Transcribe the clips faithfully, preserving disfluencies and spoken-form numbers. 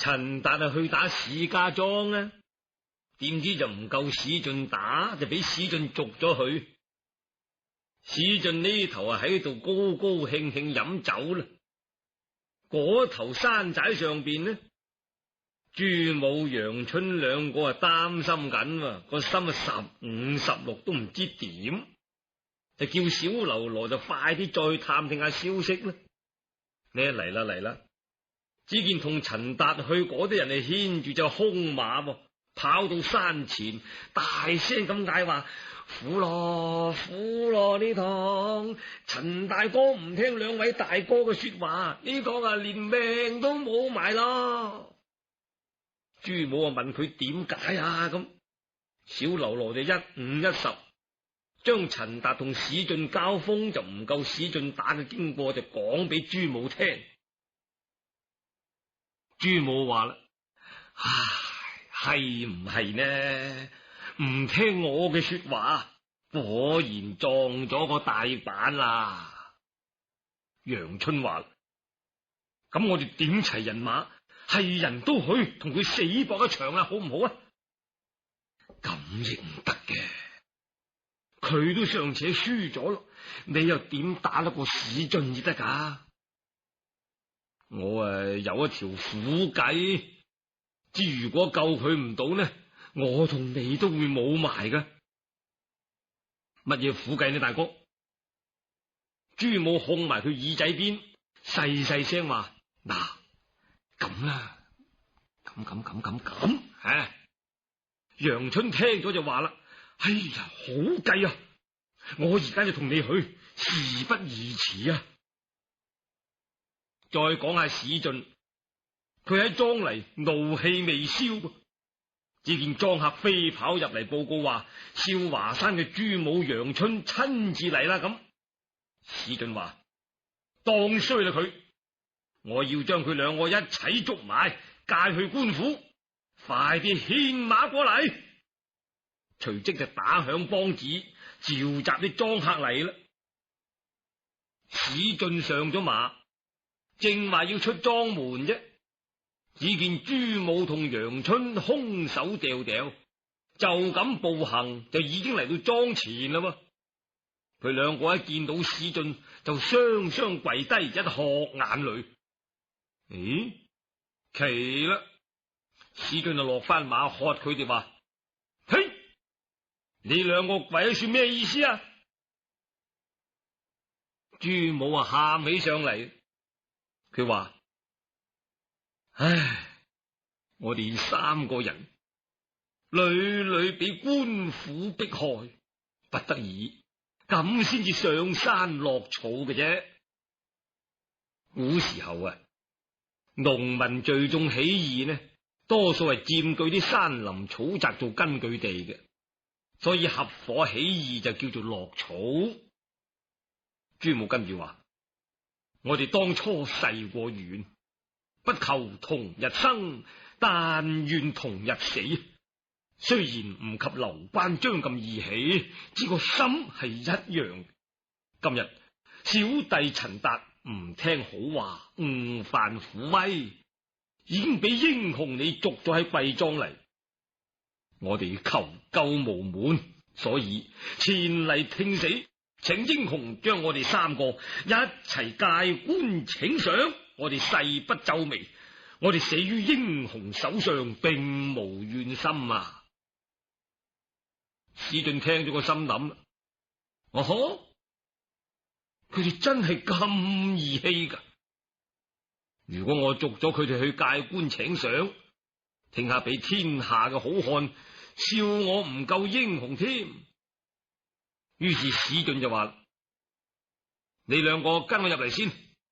陳達啊去打史家莊啊，點知就唔夠史進打，就俾史進捉咗佢。史進呢頭啊喺度高高興興飲酒啦，嗰頭山寨上邊呢，朱武、楊春兩個啊擔心緊，個心啊十五十六都唔知點，就叫小嘍囉就快啲再探聽下消息啦。你嚟啦嚟啦！只見同陳達去嗰啲人係牽住隻空馬，跑到山前，大聲咁嗌話：苦咯苦咯呢趟！陳大哥唔聽兩位大哥嘅說話，呢個啊連命都冇埋咯。朱武啊問佢點解啊？咁小嘍囉就一五一十，將陳達同史進交鋒就唔夠史進打嘅經過就講俾朱武聽。朱武話啦：唉，係唔係呢？唔聽我嘅說話，果然撞咗個大板啦。楊春話：咁我哋點齊人馬，係人都去同佢死搏一場啊，好唔好啊？咁亦唔得嘅，佢都尚且輸咗咯，你又點打得過史進至得噶？我誒有一條苦計，之如果救佢唔到呢，我同你都會冇埋噶。乜嘢苦計呢，大哥？朱武控埋佢耳仔邊，細細聲話：嗱，咁啦，咁咁咁咁咁，唉。楊春聽咗就話啦：哎呀，好計啊！我而家就同你去，事不宜遲啊！再講下史進，佢喺莊嚟，怒氣未消，只見莊客飛跑入嚟報告話：少華山嘅朱武楊春親自嚟啦！咁史進話：當衰啦佢，我要將佢兩個一齊捉埋，介去官府，快啲牽馬過嚟。隨即就打響梆子，召集啲莊客嚟啦。史進上咗馬，正話要出莊門啫，只見朱武同楊春空手掉掉，就咁步行就已經嚟到莊前啦。佢兩個一見到史進，就雙雙跪低，一殼眼淚。咦，奇啦！史進就落翻馬，喝佢哋話：嘿，你兩個跪喺算咩意思啊？朱武啊，喊起上嚟，佢話：唉，我哋三個人屢屢俾官府迫害，不得已咁先至上山落草嘅啫。古時候啊，農民聚眾起義呢，多數係佔據啲山林草澤做根據地嘅，所以合夥起義就叫做落草。朱武跟住話：我哋當初誓過願，不求同日生，但願同日死。雖然唔及劉關張咁義氣，只個心係一樣。今日小弟陳達唔聽好話，誤犯虎威，已經俾英雄你捉咗喺貴莊嚟，我哋求救無門，所以前嚟聽死，請英雄將我哋三個一齊戒官請賞，我哋誓不皺眉，我哋死於英雄手上，並無怨心啊！史進聽咗個心諗啦，哦呵，佢哋真係咁義氣噶！如果我捉咗佢哋去戒官請賞，聽下俾天下嘅好漢笑我唔夠英雄添。於是史進就話：你兩個跟我入嚟先。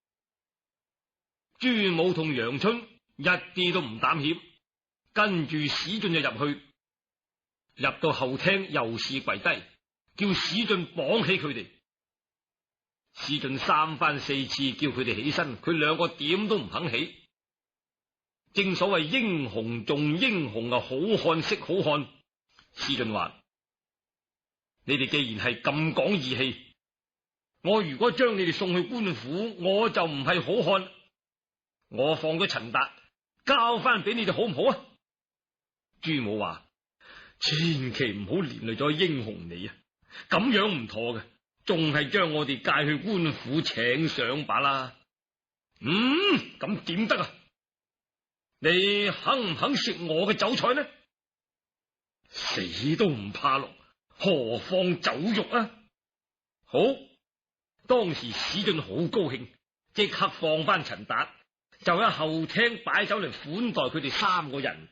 朱武同楊春一啲都唔膽怯，跟住史進就入去。入到後廳，又是跪低，叫史進綁起佢哋。史進三番四次叫佢哋起身，佢兩個點都唔肯起。正所謂英雄重英雄啊，好漢識好漢。史進話：你哋既然係咁講義氣，我如果將你哋送去官府，我就唔係好漢。我放咗陳達， 交翻俾你哋好唔好啊？朱武話：千祈唔好連累咗英雄你啊，咁樣唔妥嘅，仲係將我哋介去官府請上罷啦。嗯，咁點得啊？你肯唔肯食我嘅酒菜呢？死都唔怕咯，何況酒肉啊？好，當時史進好高興，即刻放翻陳達，就喺後廳擺酒嚟款待佢哋三個人。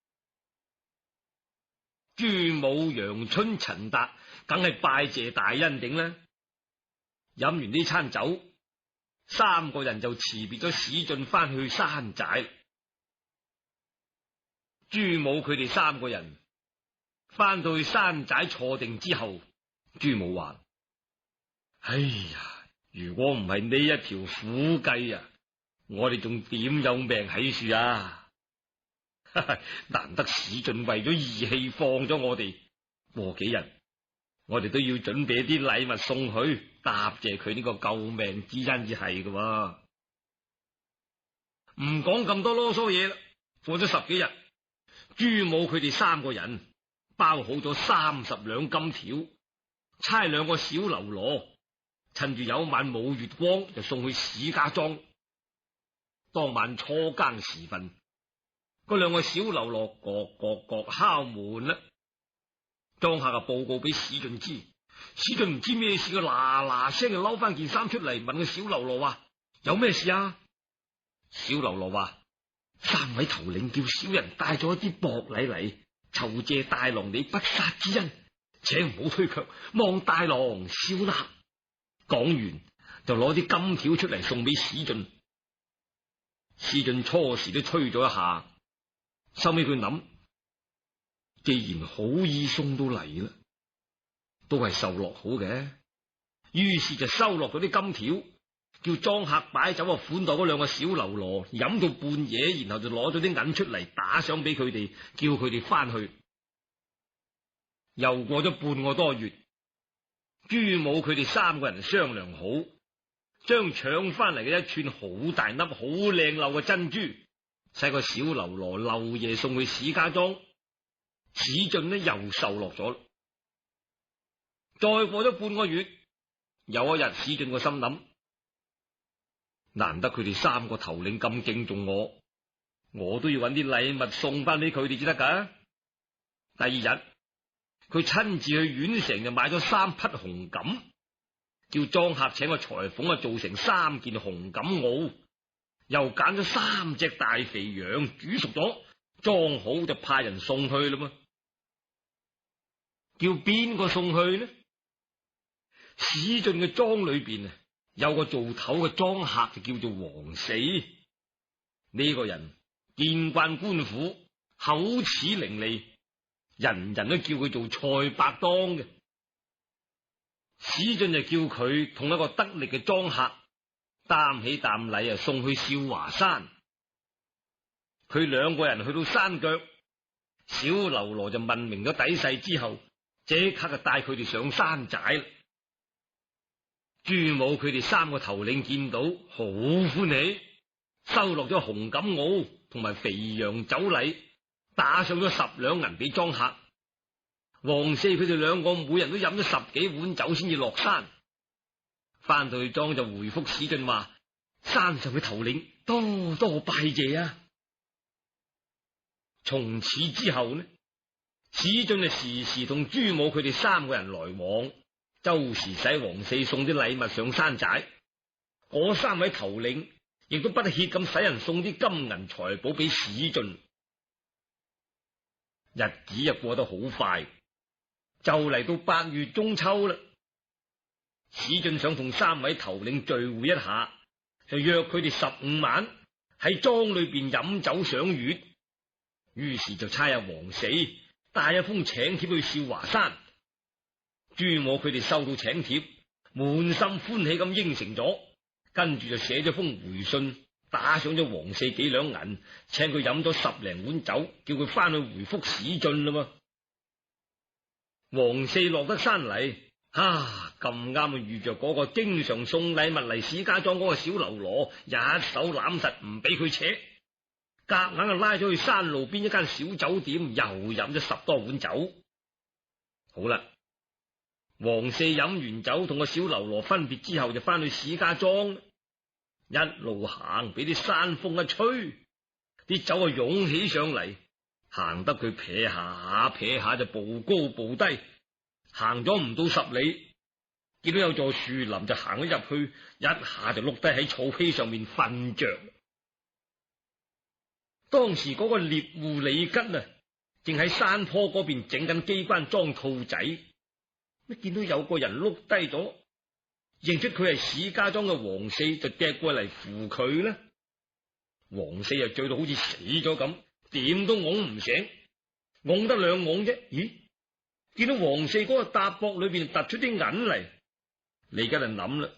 朱武、楊春、陳達梗係拜謝大恩頂啦。飲完呢餐酒，三個人就辭別咗史進翻去山寨。朱武佢哋三個人翻到去山寨坐定之後，朱武話：哎呀，如果唔係呢一條苦計啊，我哋仲點有命喺樹啊？難得史進為咗義氣放咗我哋，過幾日我哋都要準備啲禮物送去，答謝佢呢個救命之恩至係嘅。唔講咁多囉嗦嘢啦，過咗十幾日，朱武佢哋三個人包好咗三十兩金條，差兩個小嘍囉，趁住有晚冇月光就送去史家莊。當晚初更時分，嗰兩個小嘍囉各各各敲門啦。莊客就報告俾史進知，史進唔知咩事，佢嗱嗱聲就撈翻件衫出嚟，問個小嘍囉話：有咩事啊？小嘍囉話：三位頭領叫小人帶咗一啲薄禮嚟，酬謝大郎你不殺之恩，請唔好推卻，望大郎笑納。講完就攞啲金條出嚟送俾史進。史進初時都吹咗一下，收尾佢諗，既然好意送到嚟啦，都係受落好嘅，於是就收落咗啲金條，叫莊客擺酒啊款待嗰兩個小嘍囉，飲到半夜，然後就攞咗啲銀出嚟打賞俾佢哋，叫佢哋翻去。又過咗半個多月，朱武佢哋三個人商量好，將搶翻嚟嘅一串好大粒、好靚漏嘅珍珠，使個小嘍囉漏夜送去史家莊。史進呢又受落咗。再過咗半個月，有一日史進個心諗，難得佢哋三個頭領咁敬重我，我都要揾啲禮物送翻俾佢哋至得噶。第二日，佢親自去縣城就買咗三匹紅錦，叫莊客請個裁縫啊做成三件紅錦襖，又揀咗三隻大肥羊煮熟咗，裝好就派人送去啦嘛。叫邊個送去呢？史進嘅莊裏邊啊，有個做頭嘅莊客就叫做王四。呢個人見慣官府，口齒伶俐，人人都叫佢做蔡百當嘅。史進就叫佢同一個得力嘅莊客擔起擔禮啊，送去少華山。佢兩個人去到山腳，小嘍囉就問明咗底細之後，即刻就帶佢哋上山寨啦。朱武佢哋三個頭領見到好歡喜，收落咗紅錦襖同埋肥羊酒禮，打上咗十兩銀俾莊客。王四佢哋兩個每人都飲咗十幾碗酒先至落山。翻到去莊就回覆史進話：山上嘅頭領多多拜謝啊！從此之後呢，史進就時時同朱武佢哋三個人來往，周時使王四送啲禮物上山寨。嗰三位頭領亦都不歇咁使人送啲金銀財寶俾史進。日子又過得好快，就嚟到八月中秋啦。史進想同三位頭領聚會一下，就約佢哋十五晚喺莊裏邊飲酒賞月。於是就差阿王四帶一封請帖去少華山。朱武佢哋收到請帖，滿心歡喜咁應承咗，跟住就寫咗封回信，打上咗王四幾兩銀，請佢飲咗十零碗酒，叫佢翻去回覆史進啦嘛。王四落得山嚟，啊咁啱遇着嗰個經常送禮物嚟史家莊嗰個小嘍囉，一手攬實唔俾佢扯。 夾硬就拉咗去山路邊一間小酒店，又飲咗十多碗酒。好啦，黃四飲完酒，同個小嘍囉分別之後，就翻去史家莊，一路行，俾啲山風一吹，啲酒啊湧起上嚟，行得佢撇下撇下就步高步低，行咗唔到十里，見到有座樹林，就行咗入去，一下就碌低喺草坯上面瞓着。當時嗰個獵戶李吉啊，正喺山坡嗰邊整緊機關裝兔仔，乜見到有個人碌低咗，認出佢係史家莊嘅黃四，就趯過嚟扶佢啦。黃四又醉到好似死咗咁，點都拱唔醒，拱得兩拱啫。咦，見到黃四嗰個搭膊裏邊突出啲銀嚟，李吉就諗啦，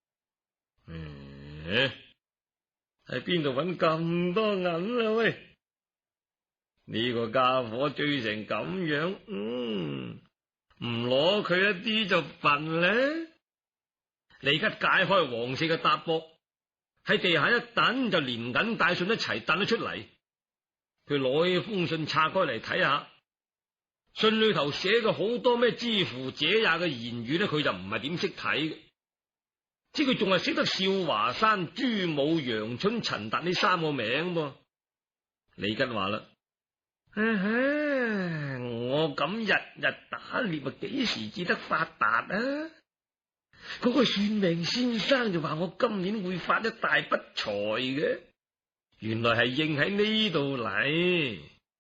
嗯，喺邊度揾咁多銀啦？喂，呢個家伙醉成咁樣，嗯，唔攞佢一啲就笨咧。李吉解開黃四嘅搭膊，喺地下一等，就連銀帶信一齊掟咗出嚟。佢攞起封信拆開嚟睇下，信裏頭寫嘅好多咩之乎者也嘅言語咧，佢就唔係點識睇嘅。即佢仲係識得少華山、朱武、楊春、陳達呢三個名噃。李吉話啦：啊哈，我咁日日打獵啊，幾時至得發達啊？嗰個算命先生就話我今年會發一大筆財嘅，原來係應喺呢度嚟。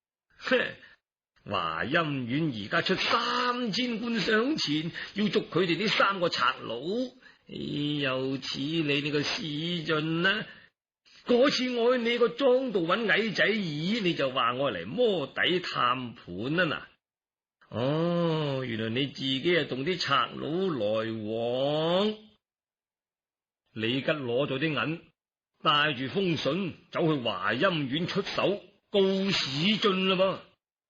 華陰縣而家出三千貫賞錢，要捉佢哋呢三個賊佬。又似你呢個史進啦，嗰次我去你個莊度揾矮仔耳，你就話我嚟摸底探盤啊嗱。哦，原來你自己係同啲賊佬來往。李吉攞咗啲銀，帶住封信走去華陰縣出手告史進啦噃。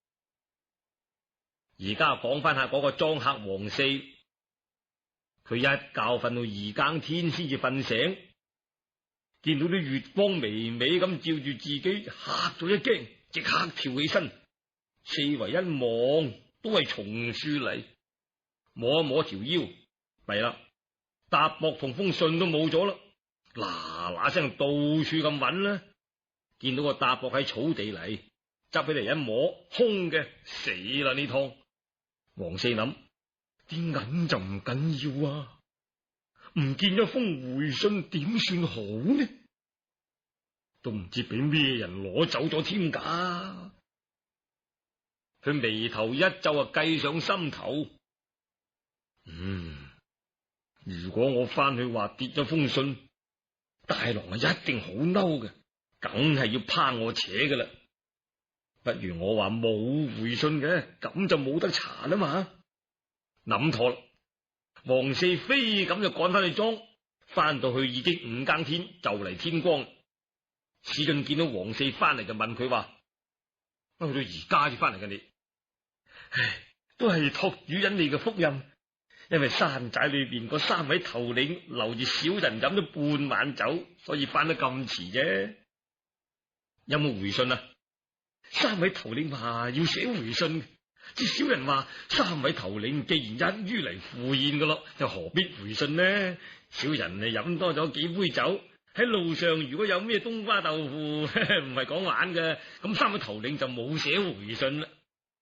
而家講翻下嗰個莊客黃四。佢一覺瞓到二更天先至瞓醒，見到啲月光微微咁照住自己，嚇咗一驚，即刻跳起身，四圍一望，都係松樹嚟，摸一摸條腰，弊啦，搭膊同封信都冇咗啦，嗱嗱聲到處咁揾啦，見到個搭膊喺草地嚟，執起嚟一摸，空嘅，死啦呢趟。黃四諗。啲銀就唔緊要啊，唔見咗封回信點算好呢？都唔知俾咩人攞走咗添噶。佢眉頭一皺啊，計上心頭。嗯，如果我翻去話跌咗封信，大郎啊一定好嬲嘅，梗係要趴我扯噶啦。不如我話冇回信嘅，咁就冇得查啦嘛。諗妥啦，黃四飛咁就趕翻去莊，翻到去已經五更天，就嚟天光。史進見到黃四翻嚟，就問佢話：去到而家先翻嚟嘅你？唉，都係託主人你嘅福蔭，因為山寨裏邊嗰三位頭領留住小人飲咗半晚酒，所以翻得咁遲啫。有冇回信啊？三位頭領話要寫回信。啲小人話三位頭領既然一於嚟赴宴噶咯，又何必回信呢？小人誒飲多咗幾杯酒，喺路上如果有咩冬瓜豆腐，唔係講玩嘅，咁三位頭領就冇寫回信啦。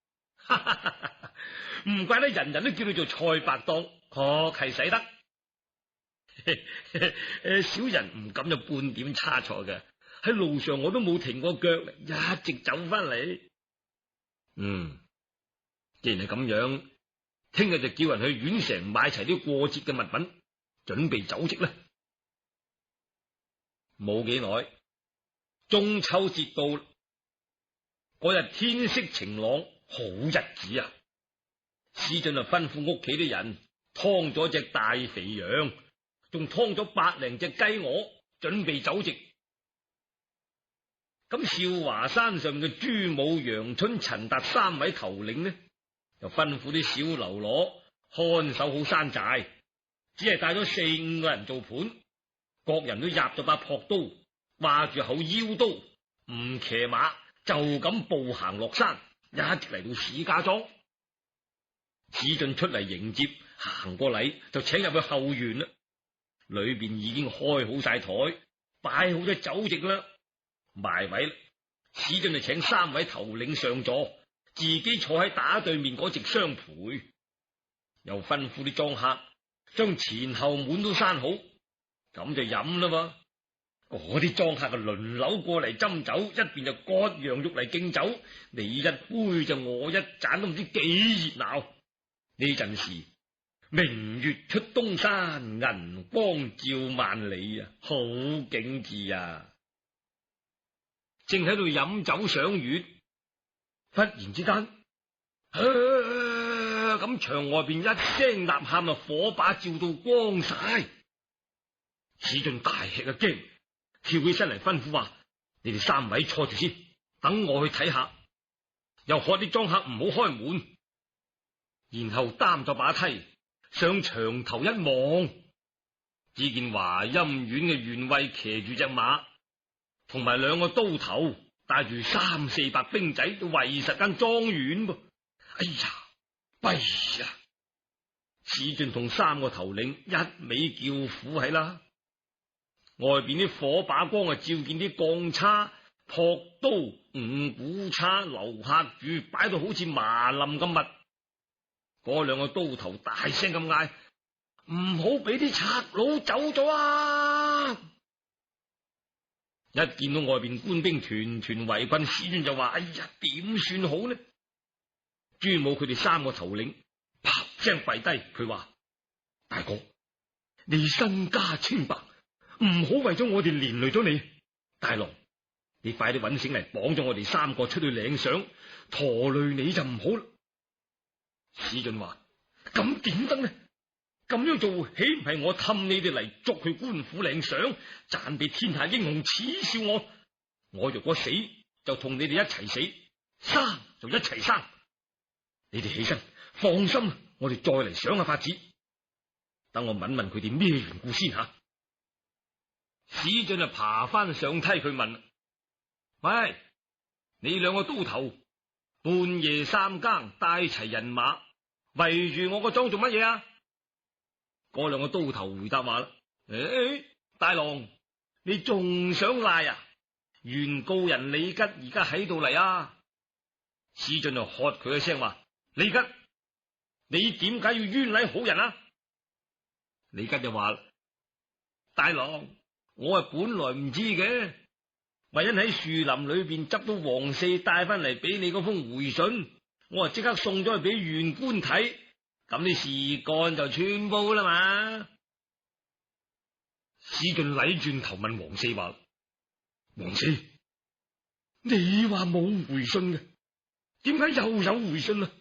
唔怪得人人都叫佢做蔡白當，確係使得。誒，小人唔敢有半點差錯嘅，喺路上我都冇停過腳，一直走翻嚟。嗯。既然係咁樣，聽日就叫人去縣城買齊啲過節嘅物品，準備酒席啦。冇幾耐，中秋節到，嗰日天色晴朗，好日子啊！史進就吩咐屋企啲人劏咗隻大肥羊，仲劏咗百零隻雞鵝，準備酒席。咁少華山上嘅朱武、楊春、陳達三位頭領呢，就吩咐啲小嘍囉看守好山寨，只係帶咗四五個人做盤，各人都入咗把朴刀，掛住口腰刀， 唔騎馬，就咁步行落山，一直嚟到史家莊。史進出嚟迎接，行過禮就請入去後園啦。裏邊已經開好晒台，擺好咗酒席啦，埋位啦。史進就請三位頭領上座，自己坐喺打對面嗰席相陪，又吩咐啲莊客將前後門都閂好，咁就飲啦嘛。嗰啲莊客就輪流過嚟斟酒，一邊就割羊肉嚟敬酒，你一杯就我一盞，都唔知幾熱鬧。呢陣時明月出東山，銀光照萬里啊，好景致啊！正喺度飲酒賞月，忽然之間，咁牆外邊一聲吶喊啊，火把照到光晒。史進大吃一驚，跳起身嚟吩咐話：你哋三位坐住先，等我去睇下。又喝啲莊客唔好開門，然後擔咗把梯上牆頭一望，只見華陰院嘅縣尉騎住隻馬，同埋兩個刀頭，帶住三四百兵仔，都圍實間莊園噃。哎呀，弊呀！史進同三個頭領一味叫苦係啦。外邊啲火把光啊，照見啲鋼叉、朴刀、五股叉、流客柱擺到好似麻林咁密。嗰兩個刀頭大聲咁嗌：唔好俾啲賊佬走咗啊！一見到外邊官兵團團圍困，史進就話：哎呀，點算好呢？朱武佢哋三個頭領啪聲跪低，佢話：大哥，你身家清白，唔好為咗我哋連累咗你。大郎，你快啲揾繩嚟綁咗我哋三個出去領賞，拖累你就唔好啦。史進話：咁點得呢？咁樣做豈唔係我氹你哋嚟捉去官府領賞，賺俾天下英雄恥笑我？我若果死，就同你哋一齊死，生就一齊生。你哋起身，放心，我哋再嚟想下法子。等我問問佢哋咩緣故先吓。史進就爬翻上梯，佢問：喂，你兩個刀頭，半夜三更帶齊人馬圍住我個莊做乜嘢啊？嗰兩個刀頭回答話啦：誒，大郎，你仲想賴啊？原告人李吉而家喺度嚟啊！史進就喝佢一聲話：李吉，你點解要冤枉好人啊？李吉就話：大郎，我係本來唔知嘅，唯因喺樹林裏邊執到王四帶翻嚟俾你嗰封回信，我啊即刻送咗去俾縣官睇，咁你事幹就穿煲啦嘛。史進禮轉頭問王四話：王四，你話冇回信嘅，點解又有回信啊？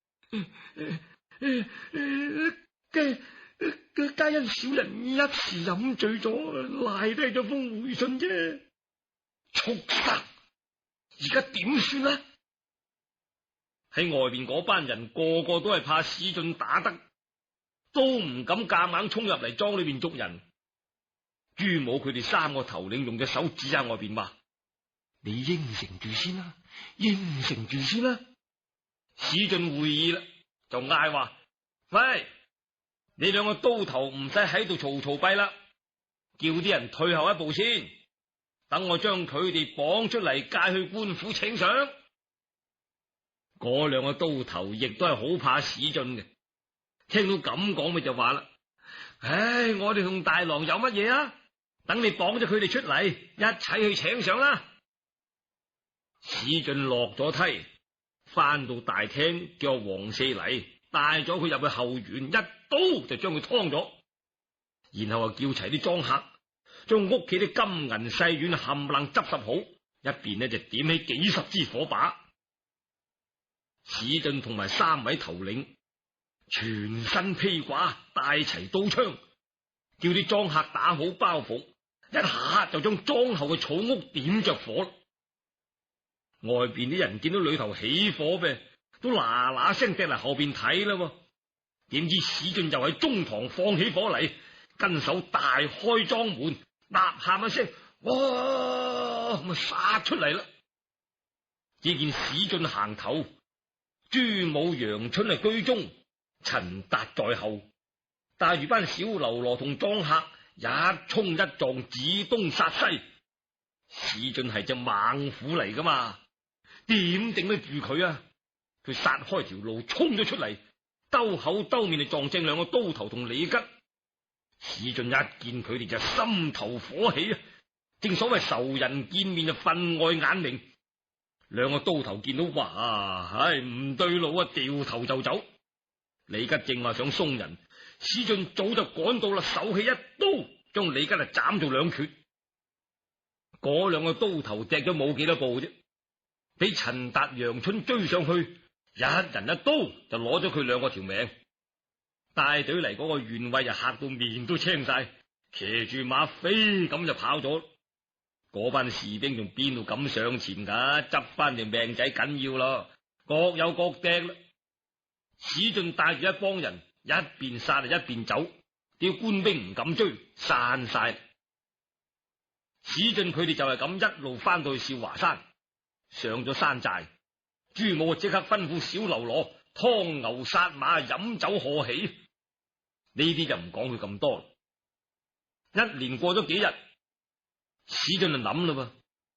嘅皆因小人一時飲醉咗，賴低咗封回信啫。畜生，而家點算啊？喺外邊嗰班人個個都係怕史進打得，都唔敢夾硬衝入嚟莊裏邊捉人。朱武佢哋三個頭領用隻手指下外邊話：你應承住先啦，應承住先啦。史進會意啦，就嗌話：喂，你兩個刀頭唔使喺度嘈嘈閉啦，叫啲人退後一步先，等我將佢哋綁出嚟，介去官府請賞。嗰兩個刀頭亦都係好怕史進嘅，聽到咁講咪就話啦：唉，我哋同大郎有乜嘢啊？等你綁咗佢哋出嚟，一齊去請賞啦。史進落咗梯，翻到大廳，叫王四嚟，帶咗佢入去後園，一刀就將佢劏咗，然後啊叫齊啲莊客，將屋企啲金銀細軟冚唪唥執拾好，一邊呢就點起幾十支火把。史進同埋三位頭領全身披掛，帶齊刀槍，叫啲莊客打好包袱，一下就將莊後嘅草屋點着火。外邊啲人見到裏頭起火嘅，都嗱嗱聲趯嚟後邊睇啦。點知史進又喺中堂放起火嚟，跟手大開莊門，吶喊一聲：哇！ 咁啊殺出嚟啦！只見史進行頭，朱武、楊春係居中，陳達在後，帶住班小嘍囉同莊客一衝一撞，指東殺西。史進係隻猛虎嚟噶嘛，點頂得住佢啊？佢殺開條路，衝咗出嚟，兜口兜面就撞正兩個刀頭同李吉。史進一見佢哋就心頭火起啊！正所謂仇人見面就分外眼明。兩個刀頭見到，哇，唉，唔對路啊，掉頭就走。李吉正話想鬆人，史進早就趕到啦，手起一刀，將李吉啊斬做兩決。嗰兩個刀頭掟咗冇幾多步啫，俾陳達、楊春追上去，一人一刀就攞咗佢兩個條命。帶隊嚟嗰個縣尉就嚇到面都青晒，騎住馬飛咁就跑咗。嗰班士兵仲邊度敢上前噶？執翻條命仔緊要咯，各有各掟啦。史進帶住一幫人，一邊殺就一邊走，啲官兵唔敢追，散晒。史進佢哋就係咁一路翻到去少華山，上咗山寨，朱武即刻吩咐小嘍囉劏牛殺馬，飲酒賀喜。呢啲就唔講佢咁多。一連過咗幾日，史進就諗啦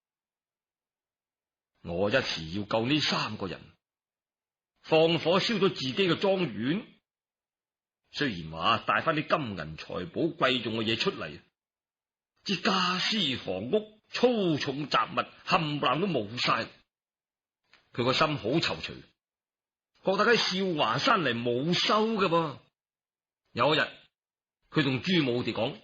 噃，我一時要救呢三個人，放火燒咗自己嘅莊園，雖然話帶翻啲金銀財寶貴重嘅嘢出嚟，啲家私房屋粗重雜物冚唪唥都冇晒，佢個心好躊躇，覺得喺少華山嚟冇收嘅噃。有一日，佢同朱武哋講：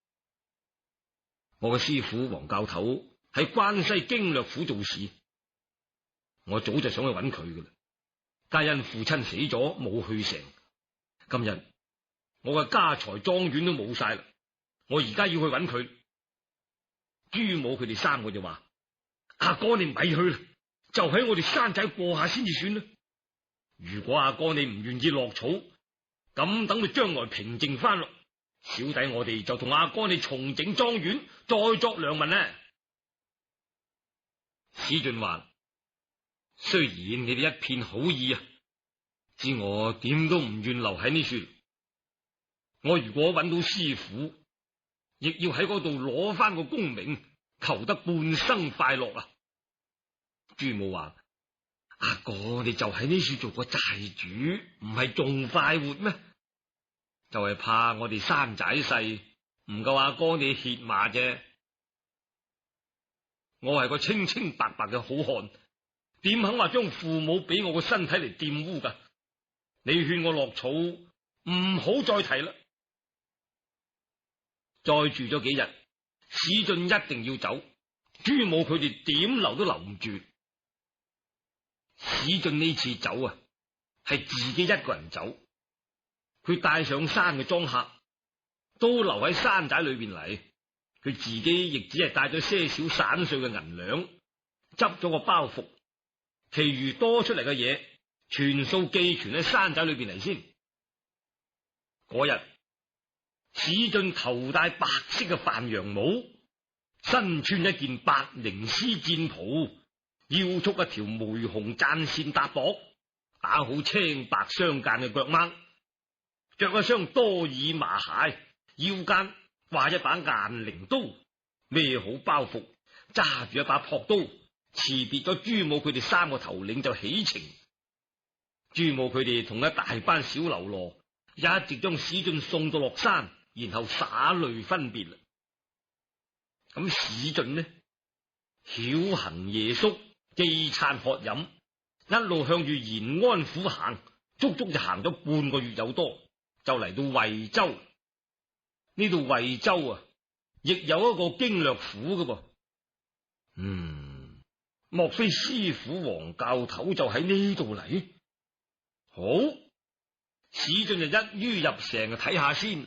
我嘅師傅黃教頭喺關西經略府做事，我早就想去揾佢噶啦，皆因父親死咗冇去成。今日我嘅家財莊園都冇晒啦，我而家要去揾佢。朱武佢哋三個就話：阿哥你咪去啦，就喺我哋山仔過下先至算啦。如果阿哥你唔願意落草，咁等佢將來平靜翻咯，小弟我哋就同阿哥你重整莊園，再作良民呢。史進話：雖然你哋一片好意啊，知我點都唔願留喺呢處。我如果揾到師傅，亦要喺嗰度攞翻個功名，求得半生快樂啊！朱武話：阿哥你就喺呢處做個寨主，唔係仲快活咩？就係怕我哋山寨細，唔夠阿哥你歇馬啫。我係個清清白白嘅好漢，點肯話將父母俾我個身體嚟玷污噶？你勸我落草，唔好再提啦。再住咗幾日，史進一定要走，朱武佢哋點留都留唔住。史進呢次走啊，係自己一個人走，佢帶上山嘅莊客都留喺山寨裏邊嚟，佢自己亦只係帶咗些少散碎嘅銀兩，執咗個包袱，其餘多出嚟嘅嘢全數寄存喺山寨裏邊嚟先。嗰日，史進頭戴白色嘅范陽帽，身穿一件白縈絲戰袍，腰束一條玫紅贊線搭膊，打好青白相間嘅腳掹，着一雙多爾麻鞋，腰間掛一把雁翎刀，孭好包袱，揸住一把朴刀，辭別咗朱武佢哋三個頭領就起程。朱武佢哋同一大班小嘍囉一直將史進送到落山，然後灑淚分別啦。咁史進呢，曉行夜宿，飢餐渴飲，一路向住延安府行，足足就行咗半個月有多，就嚟到惠州。呢度惠州啊，亦有一個經略府噶噃。嗯，莫非師傅黃教頭就喺呢度嚟？好，史進就一於入城睇下先。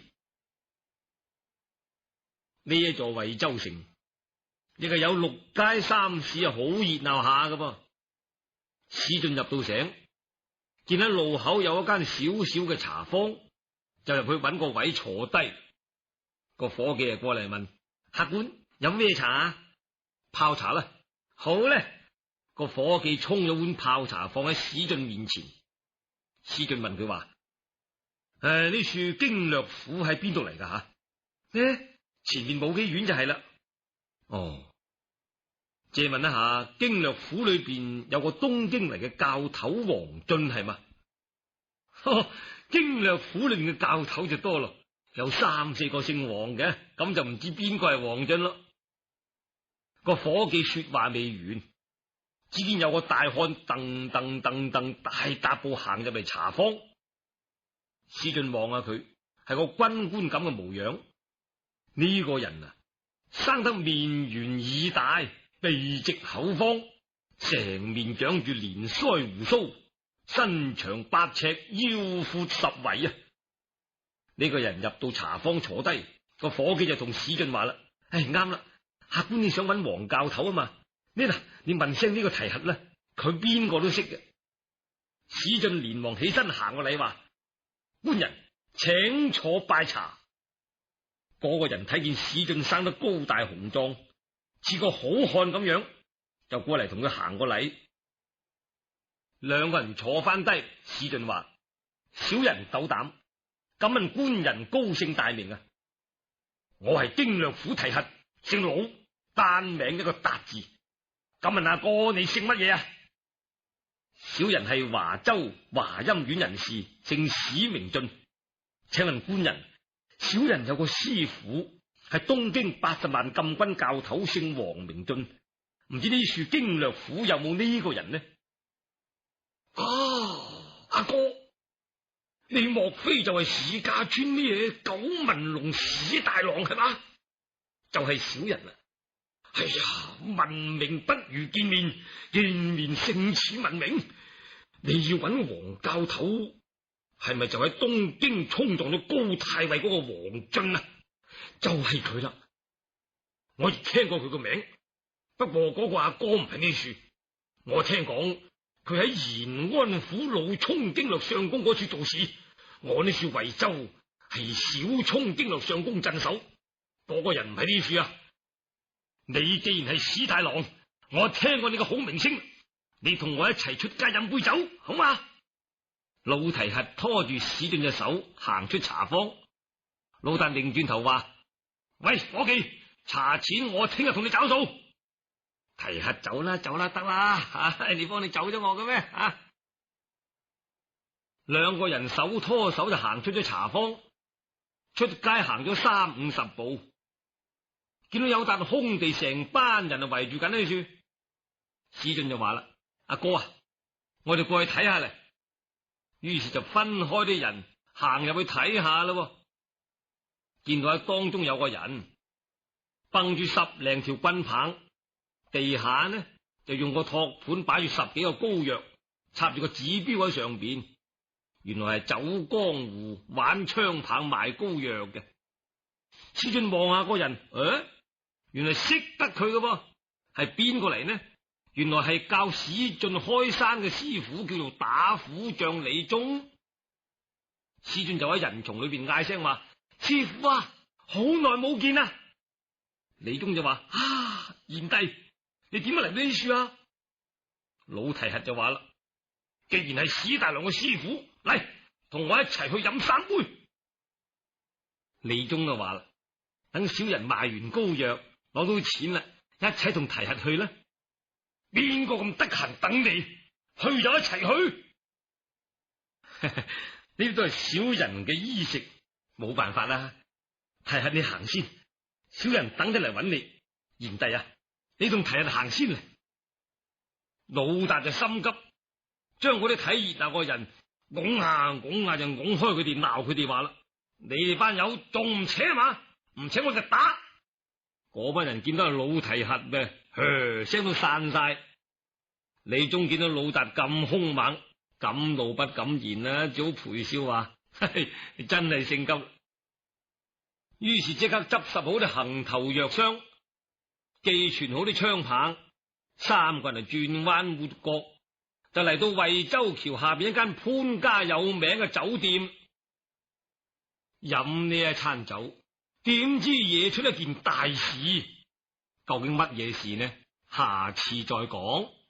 呢一座惠州城，亦係有六街三市啊，好熱鬧下噶噃。史進入到城，見喺路口有一間小小嘅茶坊，就入去揾個位坐低。個伙計啊過嚟問：客官飲咩茶啊？ 泡茶啦。好咧，個伙計沖咗碗泡茶放喺史進面前。史進問佢話：誒，呢處經略府喺邊度嚟噶吓？呢前面冇幾遠就係啦。哦，借問一下，經略府裏邊有個東京嚟嘅教頭王進係嘛？呵，經略府裏邊嘅教頭就多咯，有三四個姓王嘅，咁就唔知邊個係王進咯。個伙計說話未完，只見有個大漢噔噔噔噔大踏步行入嚟茶坊。史進望下佢，係個軍官咁嘅模樣。呢、這個人啊，生得面圓耳大，鼻直口方，成面長住連腮鬍鬚，身長八尺，腰闊十圍啊！呢、這個人入到茶坊坐低，個伙計就同史進話啦：唉，啱啦，客官你想揾黃教頭啊嘛？呢嗱，你問聲呢個提核啦，佢邊個都識嘅。史進連忙起身行個禮話：官人請坐拜茶。嗰個人睇見史進生得高大雄壯，似個好漢咁樣，就過嚟同佢行個禮。兩個人坐翻低，史進話：小人斗膽，敢問官人高姓大名啊？我係經略府提核，姓魯，單名一個達字。敢問阿哥你姓乜嘢啊？小人係華州華陰縣人士，姓史名進。請問官人，小人有個師傅係東京八十萬禁軍教頭，姓王名進，唔知呢處經略府有冇呢個人呢？啊，阿哥，你莫非就係史家村咩九紋龍史大郎係嘛？就係小人啦。哎呀，聞名不如見面，見面勝似聞名。你要揾黃教頭，係咪就喺東京衝撞咗高太尉嗰個王進啊？就係佢啦。我亦聽過佢個名，不過嗰個阿哥唔喺呢處。我聽講佢喺延安府老沖經略相公嗰處做事。我呢處惠州係小沖經略相公鎮守，嗰、那個人唔喺呢處啊。你既然係史大郎，我聽過你個好名聲，你同我一齊出街飲杯酒好嘛？老提核拖住史進隻手行出茶坊，老達擰轉頭話：喂，伙計，茶錢我聽日同你找數。提核走啦，走啦，得啦，啊，你幫你走咗我嘅咩？啊，兩個人手拖手就行出咗茶坊，出街行咗三五十步，見到有笪空地，成班人啊圍住緊呢處。史進就話啦：阿哥啊，我哋過去睇下嚟。於是就分開啲人行入去睇下咯。見到喺當中有個人掹住十零條軍棒，地下呢就用個托盤擺住十幾個膏藥，插住個指標喺上邊。原來係走江湖玩槍棒賣膏藥嘅。史進望下個人，誒、啊，原來識得佢嘅噃，係邊個嚟呢？原來係教史進開山嘅師傅，叫做打虎將李忠。史進就喺人叢裏邊嗌聲話：師傅啊，好耐冇見啦！李忠就話：啊，賢弟，你點解嚟呢處啊？老提核就話啦：既然係史大郎嘅師傅，嚟同我一齊去飲三杯。李忠就話啦：等小人賣完膏藥，攞到錢啦，一齊同提核去啦。邊個咁得閒等你？去就一齊去。呢啲都係小人嘅衣食，冇辦法啦。提核你行先，小人等得嚟揾你。賢弟啊，你同提核行先嚟。老達就心急，將嗰啲睇熱鬧個人拱下拱下就拱開佢哋，鬧佢哋話啦：你哋班友仲唔請嘛？唔請我就打。嗰班人見到係老提核咩？噓聲都散晒。李忠見到老達咁兇猛，敢怒不敢言啦，只好陪笑話：嘿嘿，你真係性急。於是即刻執拾好啲行頭藥箱，寄存好啲槍棒，三個人就轉彎抹角，就嚟到惠州橋下邊一間潘家有名嘅酒店，飲呢一餐酒。點知惹出一件大事？究竟乜嘢事呢？ 下次再講。